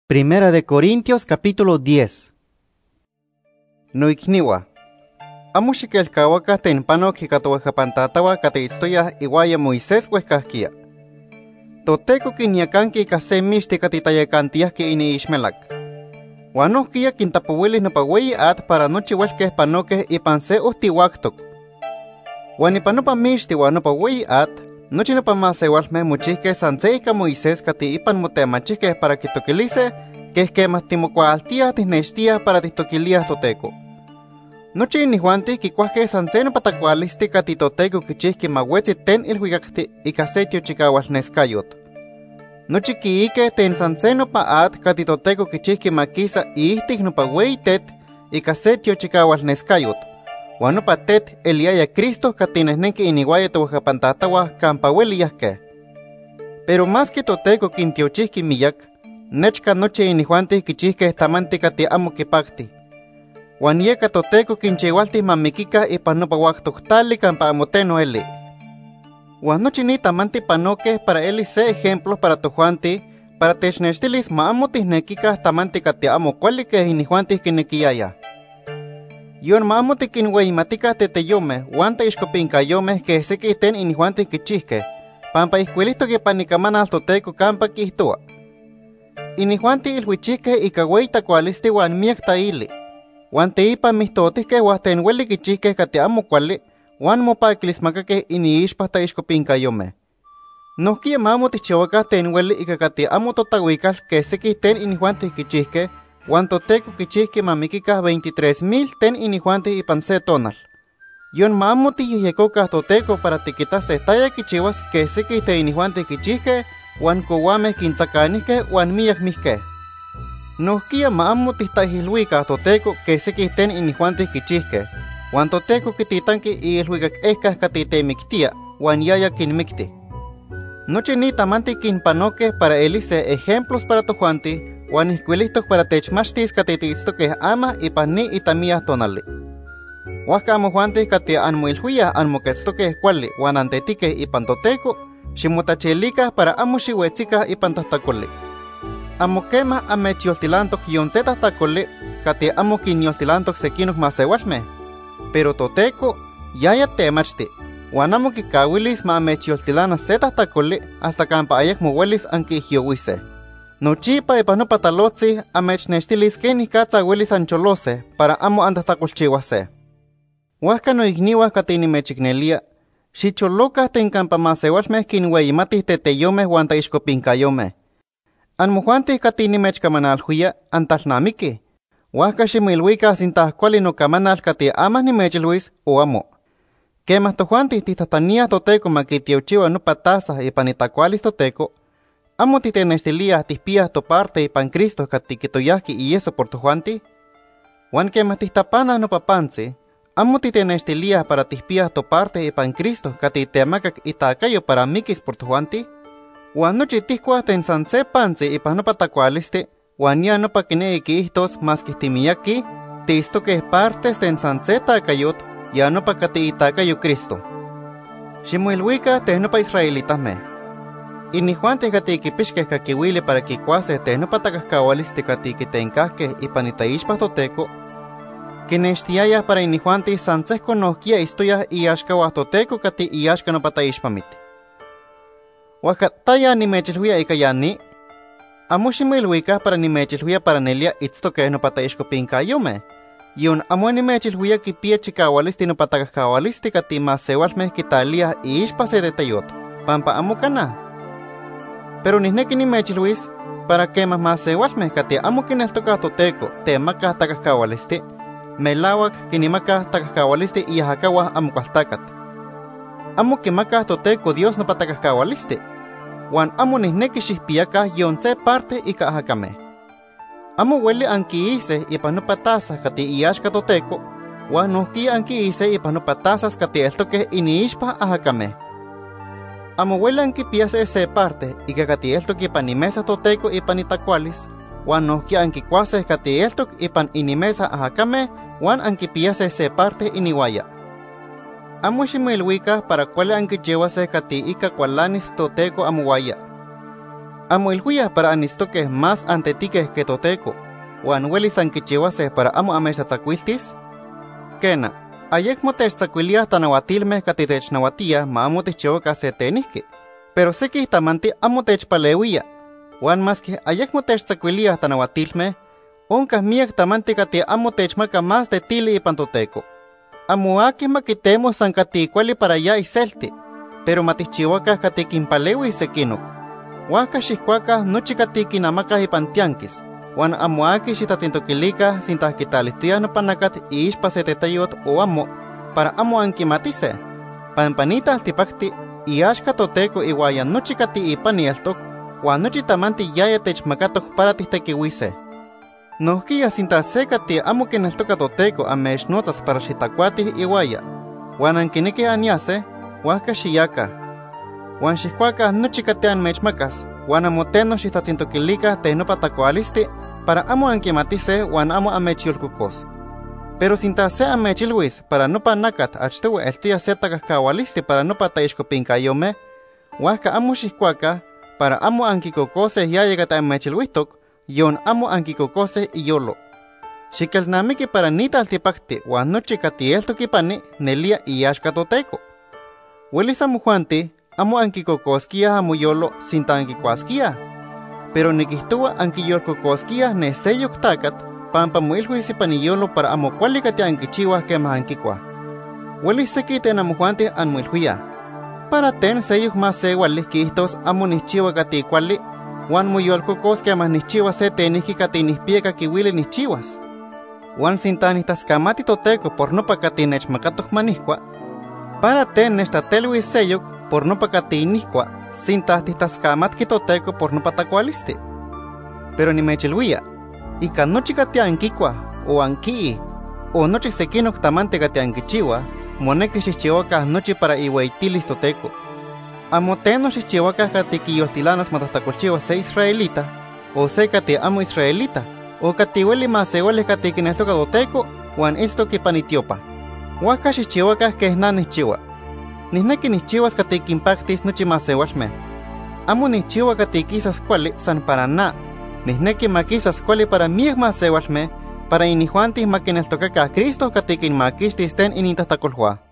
Primera de Corintios capítulo 10. Noikniwa. Amo xikelkawaka tenpano kikatowejapantatahua kateitztoya iwaya Moisés hueskahkia. Toteko kinyakanki kase mixti katitayakantiahki iniixmelak. Wanohkia kintapuwilis nopawei at para nochi huelkeh panokeh ipan se uhtiwaktok. Wan ipanopa mixti wan nopawei at nochi nopamasewalmeh mochihkeh san se ika Moisés kati ipan motemachihkeh para kitokilise keh kemah timokualtiah tihnextiah para tihtokiliah Toteko. Nochi inihuantih kikuahkeh san se nopatakualisti kati Toteko kichihki mawetzi ten ilhuikakti ika se tiochikaualneskayot. Nochi kiikeh ten san se nopa at kati Toteko kichihki makisa ihtik nopa wei tet ika se tiochikaualneskayot. Wan nopa tet eliaya Cristo katinehnenki iniwaya towejapantatahua kampa weliyahkeh. Pero más que Toteko kintiochihki miyak, nechka nochi inihuantih kichihkeh tamanti kati amo kipakti. Wan yeka Toteko kinchiualtih mamikikah ipan nopa uaktohtali kampa amo teno eli. Wan nochi ni tamanti panokeh para eli se ejemplo para tojuantih, para technextilis ma amo tihnekikah tamanti kati amo kuali keh inihuantih kinekiyayah. Yon ma amo tikinweimatikah teteyomeh wan teixkopinkayomeh keh seki ten inihuantih kichihkeh, pampa ihkuilihtok ipan ikamanal Toteko kampa kihtoa. Inihuantih ilhuichihkeh ika wei takualisti wan miak taili, wan teipan mihtotihkeh wan ten ueli kichihkeh kati amo kuali, wan mopakilismakakeh iniixpah taixkopinkayomeh. Nohkia ma amo tichiuakah ten ueli ika kati amo totauikal keh seki ten inihuantih kichihkeh, wan Toteko kichihki mamikikah 23,000 ten inihuantih ipan se tonal. Yon ma amo tiyehyekokah Toteko para tikitaseh taya kichiuas keh seki ten inihuantih kichihkeh, wan kouameh kintzakanihkeh wan miyak mihkeh. Nohkia ma amo tihtaihilhuikah Toteko keh seki ten inihuantih kichihkeh, wan Toteko kititanki iilhuikak ehkah kati temiktia, wan yaya kinmikti. Nochi ni tamanti kinpanokeh para elise ejemplos para tojuantih, wan ihkuilihtok para techmachtis kati tiitztokeh amah ipan ni itamiah tonali. Huajka amojuantih kati anmoilhuiyah anmoketztokeh kuali wan antetikeh ipan Toteko, ximotachelikah para amo xiuetzikah ipan tahtakoli. Amo kemah amechyoltilantok yon se tahtakoli kati amo kinyoltilantok sekinok masewalmeh, pero Toteko yaya temachti, wan amo kikawilis ma amechyoltilana se tahtakoli hasta kampa ayekmo uelis ankiihyowiseh. Nochipa ipan nopa talotzih amechnextilis kenih katza uelis ancholoseh para amo antahtakolchiuaseh. Huajka noikniuah kati nimechiknelia, xicholokah ten kampa masewalmeh kinweimatih teteyomeh wan taixkopinkayomeh. Anmojuantih kati nimechkamanalhuia antalnamikih, huajka ximoilhuikah sintah kuali nokamanal kati amah nimechilhuis o amo. Kemah tojuantih tihtahtaniah Toteko makitiochiua nopa taza ipan itakualis Toteko, amo titenextiliah tihpiah toparte ipan Cristo kati kitoyahki ieso por tojuantih. Wan kemah tihtapanah nopa pantzi, amo titenextiliah para tihpiah toparte ipan Cristo kati temakak itakayo para mikis por tojuantih. Wan nochi tihkuah ten san se pantzi ipan nopa takualisti, wan ya nopa kineki kiihtos mas kihtimiyaki, tiistokeh partes ten san se takayot, ya nopa kati itakayo Cristo. Ximoilhuikah teh nopa israelitahmeh. Inihuantih kati kipixkeh kakiuili para kikuaseh teh nopa takahkaualisti kati kitenkahkeh ipan itaixpah Toteko, kinextiayah para inihuantih san sehko nohkia istoyah iaxkauah Toteko kati iaxka nopa taixpamit. Huajka taya nimechilhuia ika yani, amo ximoilhuikah para nimechilhuia para nelia itztokeh nopa taixkopinkayomeh, yon amo nimechilhuia kipia chikaualisti nopa takahkaualisti kati masewalmeh kitaliah iixpa se teteyot, pampa amo kanah. Pero nihneki nimechilhuis para kemah masewalmeh kati amo kineltokah Toteko temakah takahkaualisti, melauak kinimakah takahkaualisti iahakauah amokualtakat. Amo kimakah Toteko Dios nopa takahkaualisti, wan amo nihneki xihpiakah yon se parte ika ahakameh. Amo ueli ankiiseh ipan nopa taza kati iaxka Toteko, wan nohkia ankiiseh ipan nopa tazas kati eltokeh iniixpah ahakameh. Amo ueli ankipiaseh se parte ika kati eltok ipan imesa Toteko ipan itakualis, wan nohkia ankikuaseh kati eltok ipan inimesa ahakameh, wan ankipiaseh se parte iniwaya. Amo ximoilhuikah para kuali ankichiuaseh kati ika kualanis Toteko amowaya. Amo ilhuya para anistoque más antetiques que toteco, wan welis anquichihuase para amo amesatzacuiltis? Kena, ayekmo techtzacuilia tanahuatilme catitechnahuatia ma amo techchihuaca se tenisque, pero seki tamanti amo techpaleuia, wan más que ayekmo techtzacuilia tanahuatilme, oncas miek tamanti cati amo techmaca más de tili y pantoteco. Amo aquí maquitemos san cati cuali para ya iselti, pero matichihuaca cati quimpaleui sequinoc. Huaca xiscuaca nochi cati quinamaca y pantianquis, wan amo aquí xitatintoquilica sin tasquitalistuya no panacat y ispa setetayot o amo, para amo anquimatise, panpanita altipacti y ashka toteco y guaya nochi cati y panieltoc, wan nochi tamanti yaya techmacatoc para tistequihuise. Nohkia sinta secati amo que neltoca toteco a mesh notas para xitacuati y guaya, wan anquinique aniase, huaca xiyaca. Wan xiscuaca nochi catean mechmacas, wan amoteno xitatintoquilica tenopatacoalisti, para amo anquimatise wan amo amechiolcucos. Pero sinta se amechilhuis para no panacat achtewe eltuya setacascawalisti para no pataixcopincayome, huaca amo xiscuaca para amo anquicocose ya llegata amechilhuistoc, yon amo anquicocose y yolo. Xikelnamiki para nita altipacti wan nochi catieltoquipani nelia y axcatoteco. Huelis amo juanti, amo anquicocosquia amo yolo sinta anquicuasquia. Pero niquihtua anquiyolcocosquia ne seyok tacat, pampa muilhuisi paniyolo para amo cualicati anquichihuas que más anquicua. Huelis sequiten amo juanti an muilhuia. Para ten seyok más segualis quistos amo nichihua cati cuali, wan muyolcocosquia más nichihua se tenisqui cati nispieca kiwili nichihuas. Wan sintanistas camati toteco por no pacati nechmacatok manisqua, para ten nestatelui seyok por no pacati nisqua, sintastistas camatki toteco por no patacualisti. Pero ni mechilhuia, y can nochi cati anquicua, o anquii, o nochi sequinoc tamante cati anquichiua, moneque xixchihuacas nochi para ihueitilis toteco. Amoteno xixchihuacas cati quiyoltilanas matatacolchiua se israelita, o se cati amo israelita, o cati hueli maseueles cati quineltoca toteco, wan esto que panitiopa. Huaca xixchihuacas que es nanichihua. Nisneki nichihuas cati quimpactis nochi maseualme. Amo nichihua cati quisas cuali san para na. Nisneki maquisas cuali para miek maseualme, para inijuantis maquineltocaca Cristo cati quinmaquistis ten inintahtacolhua.